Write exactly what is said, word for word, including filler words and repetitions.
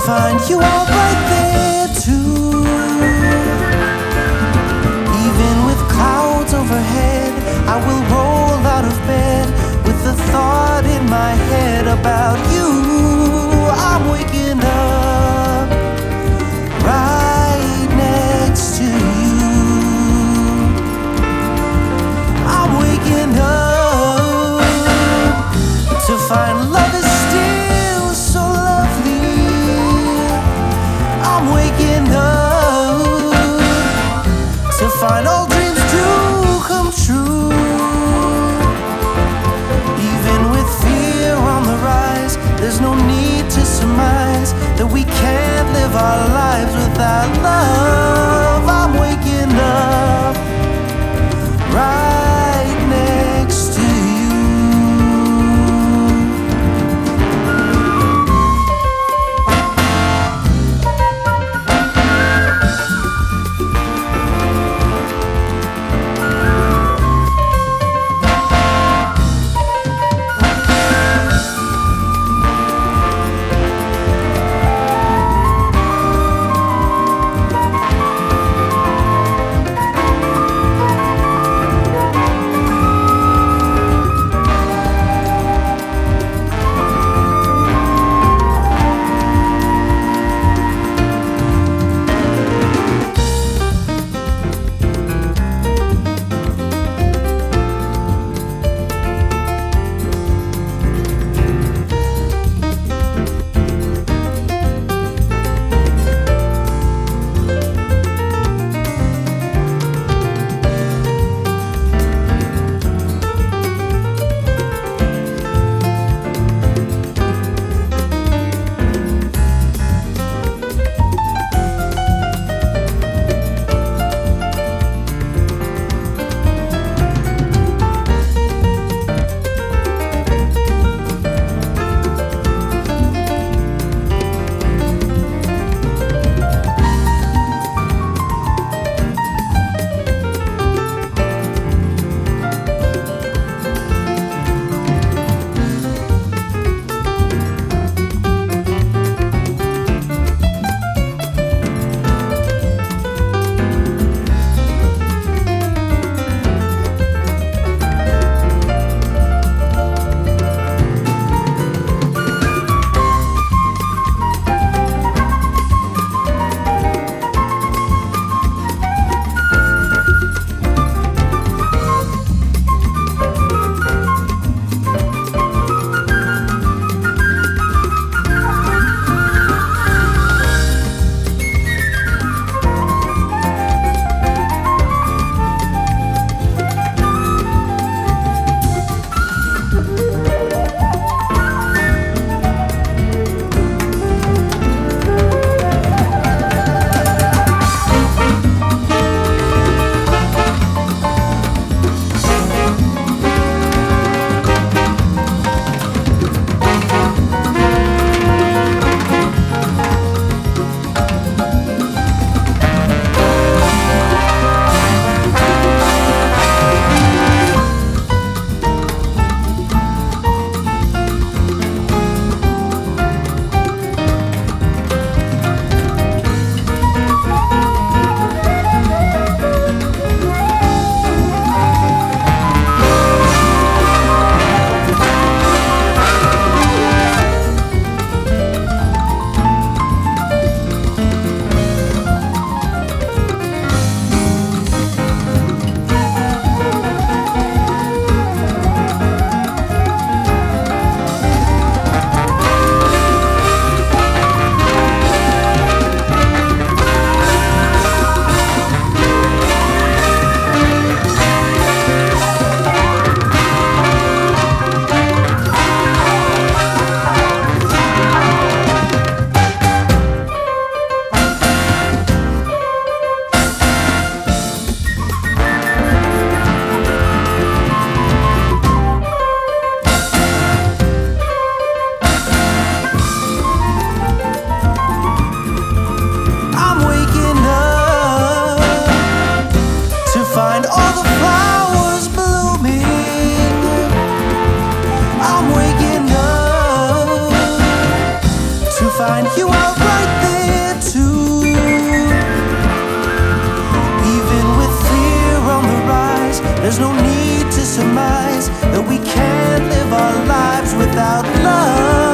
find you all right there too. Even with clouds overhead, I will roll out of bed with the thought in my head about you. I'm waking up right next to you. I'm waking up to find love is still so lovely. I'm waking up to find all dreams do come true. Even with fear on the rise, there's no need to surmise that we can't live our lives without love. I'm waking up right next to you. find you out right There's no need to surmise that we can't live our lives without love.